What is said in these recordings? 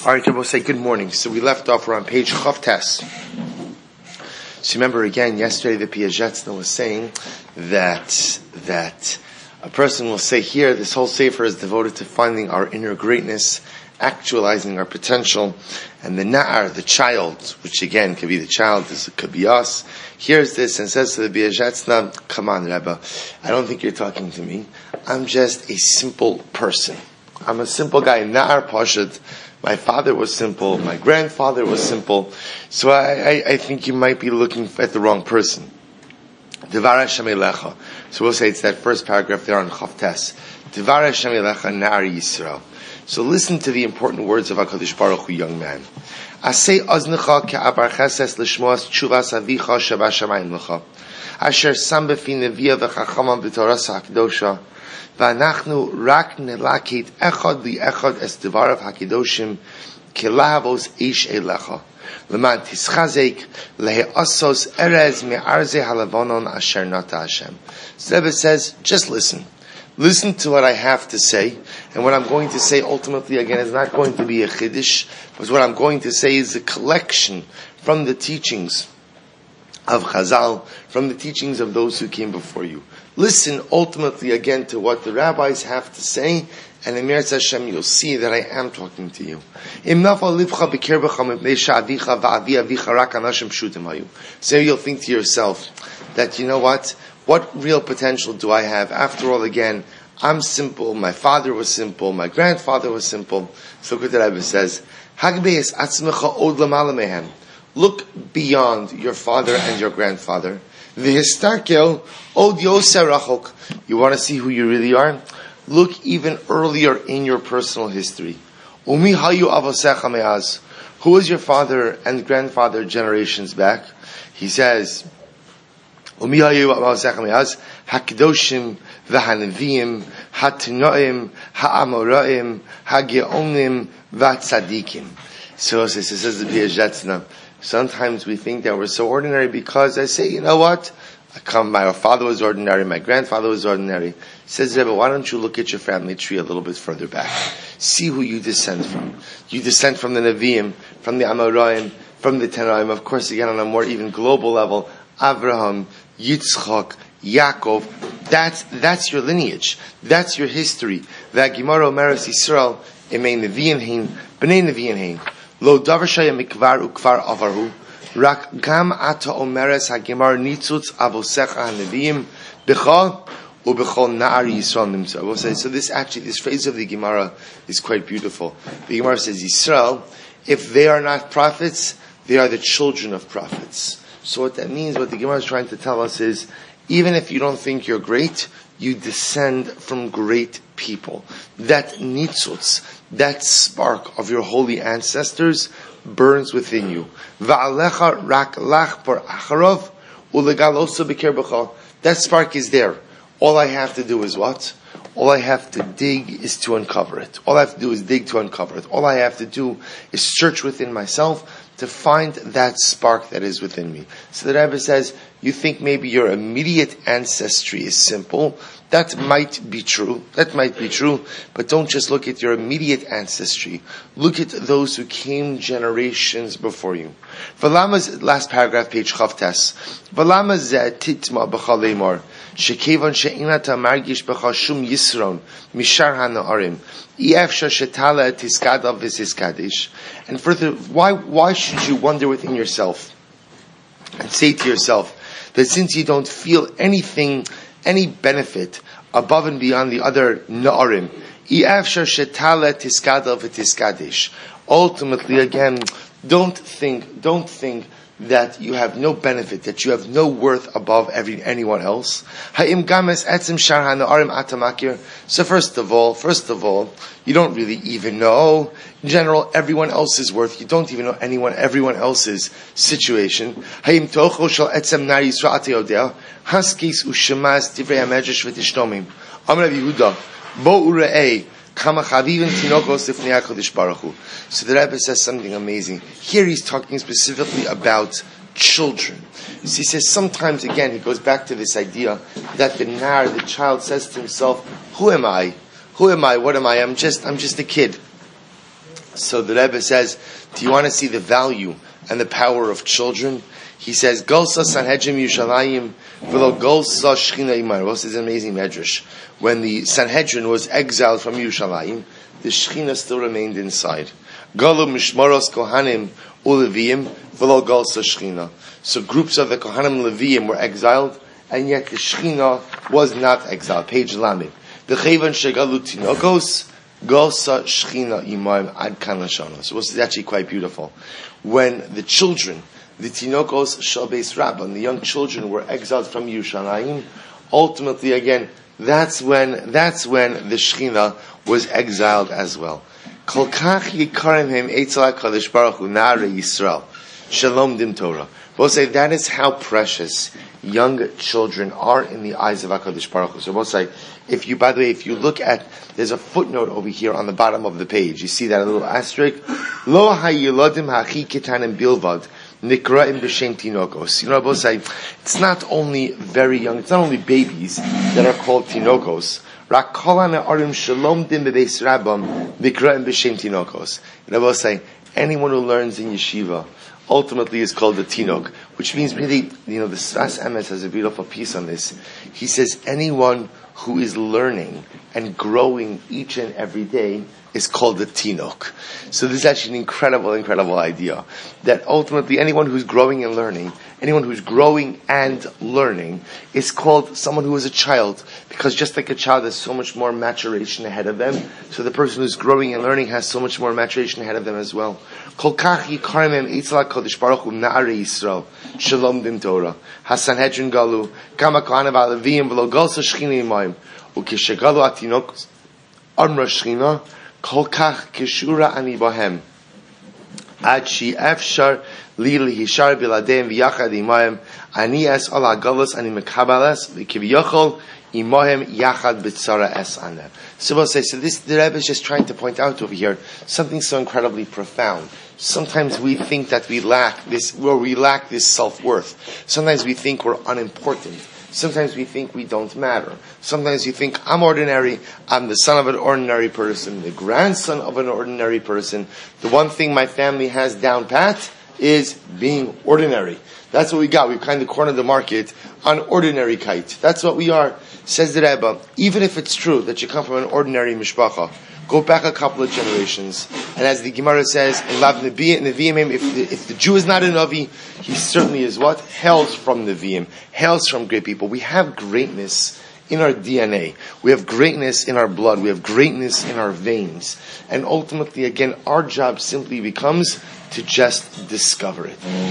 All right, we'll say good morning. So we left off, we're on page Chavtes. So remember again, yesterday the Piagetz was saying that a person will say here, this whole sefer is devoted to finding our inner greatness, actualizing our potential, and the na'ar, the child, which again could be the child, this could be us, hears this and says to the Piagetz, come on Rebbe, I don't think you're talking to me. I'm just a simple person. I'm a simple guy, na'ar pashut. My father was simple, my grandfather was simple, so I think you might be looking at the wrong person. Devar Hashem Elecha. So we'll say it's that first paragraph there on Chavtes. Devar Hashem Elecha Na'ar Yisrael. So listen to the important words of HaKadosh Baruch Hu, young man. Asei oznecha ke'abar cheses l'shmoas tshuvas avicha sheba shamayim lecha. Asher sam befi neviah v'chachamam b'toras ha'kedosha. V'anachnu rak nelakit echad li'echad es devarav hakedoshim kelavos ish elecha. L'man tischazek lehe'asos erez me'arze halavonon asher nata Hashem. So Rebbe says, just listen. Listen to what I have to say, and what I'm going to say ultimately again is not going to be a chiddush, but what I'm going to say is a collection from the teachings of Chazal, from the teachings of those who came before you. Listen ultimately again to what the rabbis have to say, and in Meretz Hashem you'll see that I am talking to you. So you'll think to yourself that, you know what real potential do I have? After all, again, I'm simple, my father was simple, my grandfather was simple. So look what the Rebbe says, look beyond your father and your grandfather. You want to see who you really are? Look even earlier in your personal history. Who was your father and grandfather generations back? He says, Hakedoshim, v'hanevim, hatinoim, ha'amoraim, hageonim, v'tzadikim. So says the Piagetz. Sometimes we think that we're so ordinary because I say, you know what? My father was ordinary, my grandfather was ordinary. Says Rebbe, why don't you look at your family tree a little bit further back? See who you descend from. You descend from the Nevi'im, from the Amoraim, from the Tanoim. Of course, again, on a more even global level, Avraham, Yitzchak, Yaakov. That's your lineage. That's your history. V'agimara omeres Yisrael, emei Nevi'im hein, b'nei Nevi'im hein. Lo davar shaya mikvar ukvar avarhu. Rak gam ata omeres hagimar nitzutz avosecha haneviim b'cha u'b'chol na'ar Yisrael nimtza. I will say, so this phrase of the Gemara is quite beautiful. The Gemara says, Yisrael, if they are not prophets, they are the children of prophets. So what that means, what the Gemara is trying to tell us is, even if you don't think you're great, you descend from great people. That nitzutz, that spark of your holy ancestors burns within you. Va'alecha rak lach par acharov ulegaloso b'ker b'cha. That spark is there. All I have to do is what? All I have to dig is to uncover it. All I have to do is dig to uncover it. All I have to do is search within myself to find that spark that is within me. So the Rebbe says, you think maybe your immediate ancestry is simple. That might be true. But don't just look at your immediate ancestry. Look at those who came generations before you. V'lama's last paragraph, page Chavtes. V'lama zeh titma b'cha leimor. Shekevan she'inata margish b'cha shum yisron mishar hana'arim. Yefsha shetala tiskada v'siskadish. And further, why should you wonder within yourself and say to yourself that since you don't feel anything, any benefit above and beyond the other na'arim, yefsha shetala tiskada v'tiskadish. Ultimately, again, don't think that you have no benefit, that you have no worth above anyone else. So first of all, you don't really even know, in general, everyone else's worth. You don't even know everyone else's situation. I'm going to have Yehuda. So the Rebbe says something amazing. Here he's talking specifically about children. So he says sometimes, again, he goes back to this idea that the child says to himself, who am I? What am I? I'm just a kid. So the Rebbe says, do you want to see the value and the power of children? He says, Golsa Sanhedrin Yushalayim v'lo Golsa Shechina Imar. This is an amazing medrash. When the Sanhedrin was exiled from Yushalayim, the Shechina still remained inside. Galu Mishmaros Kohanim Uleviim v'lo Golsa Shechina. So groups of the Kohanim and Leviim were exiled, and yet the Shechina was not exiled. Page Lamed. The Chevan Shegalu Tinokos Golsa Shechina Imaim Ad Kan Lashana. So this is actually quite beautiful. When the children, the Tinokos Shabes Rabban, the young children were exiled from Yerushalayim, ultimately again, that's when the Shechina was exiled as well. Kol kach yikarim him Eitzel HaKadosh Baruch Hu Na'arei Yisrael Shalom Dim Torah. We'll say that is how precious young children are in the eyes of HaKadosh Baruch Hu. So we'll say, if you look at, there's a footnote over here on the bottom of the page. You see that little asterisk? Lo hayilodim hachi ketanim bilvad nikraim b'shem tinokos. You know, we'll say, it's not only very young, it's not only babies that are called tinokos. Rak kol ha'ne'arim shalom dim b'beis rabbam nikraim b'shem tinokos. You know, we'll say, anyone who learns in yeshiva ultimately is called a tinok, which means really, the Sfas Emes has a beautiful piece on this. He says anyone who is learning and growing each and every day is called a tinok. So this is actually an incredible idea. That ultimately anyone who's growing and learning is called someone who is a child, because just like a child has so much more maturation ahead of them, so the person who's growing and learning has so much more maturation ahead of them as well. Kol kach yikarim Eitzel HaKadosh Baruch Hu Na'arei Yisrael Shalom Dim Torah HaSanhedrin Galu Kama Kohanim v'Leviim v'lo Golsa Shechina Imayim Ukeshegalu Atinokos Amra Shechina Kol kach keshura ani bahem Ad shi efshar li lihishar biladeim v'yachad imayim ani es al hagalos ani mekabalas v'kivyachol imahem yachad b'tzara es anem. So we'll say, this, the Rebbe is just trying to point out over here something so incredibly profound. Sometimes we think that we lack this self-worth. Sometimes we think we're unimportant. Sometimes we think we don't matter. Sometimes you think, I'm ordinary, I'm the son of an ordinary person, the grandson of an ordinary person. The one thing my family has down pat is being ordinary. That's what we got. We've kind of cornered the market on ordinary kite. That's what we are. Says the Rebbe, even if it's true that you come from an ordinary mishpacha, go back a couple of generations, and as the Gemara says, if the Jew is not a Navi, he certainly is what? Hails from Nevi'im, hails from great people. We have greatness in our DNA. We have greatness in our blood. We have greatness in our veins. And ultimately, again, our job simply becomes to just discover it. And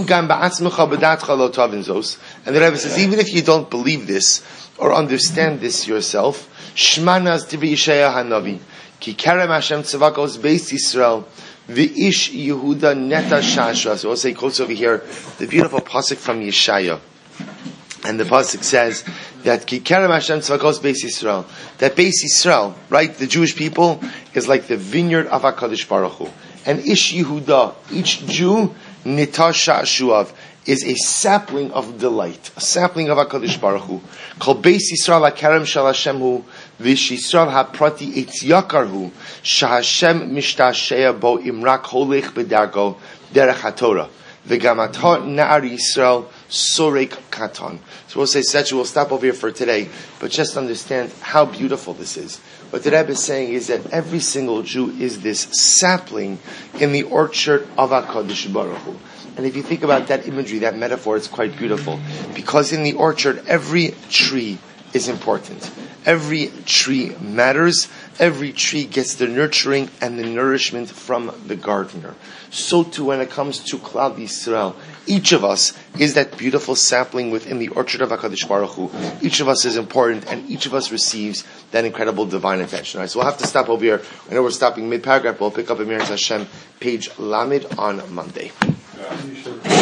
the Rebbe says, even if you don't believe this or understand this yourself, Shmanas Divrei Yeshaya Hanavi, Ki Kerem Hashem Tzavakos Beis Yisrael, V'ish Yehuda Neta Shashra. So we'll say, quotes over here, the beautiful pasuk from Yeshaya. And the pasuk says that Ki Kerem Hashem Tzavakos Beis Yisrael, that Beis Yisrael, right, the Jewish people, is like the vineyard of HaKadosh Baruch Hu. And Ish Yehuda, each Jew, Neta Shashuav, is a sapling of delight, a sapling of HaKadosh Baruch Hu. Kol Beis Yisrael HaKerem Shel Hashem Hu, V'ish Yisrael HaPrati Eitz Yakar Hu, Shahashem Mishtashea Bo Imrak Holech B'Dargo Derech HaTorah, V'Gamatah Na'ar Yisrael Sorek Katan. So we'll say, we'll stop over here for today, but just understand how beautiful this is. What the Rebbe is saying is that every single Jew is this sapling in the orchard of HaKadosh Baruch Hu. And if you think about that imagery, that metaphor, it's quite beautiful. Because in the orchard, every tree is important. Every tree matters. Every tree gets the nurturing and the nourishment from the gardener. So too when it comes to Klal Yisrael, each of us is that beautiful sapling within the orchard of HaKadosh Baruch Hu. Each of us is important, and each of us receives that incredible divine attention. All right, so we'll have to stop over here. I know we're stopping mid-paragraph, but we'll pick up Emirat Hashem, page Lamed on Monday.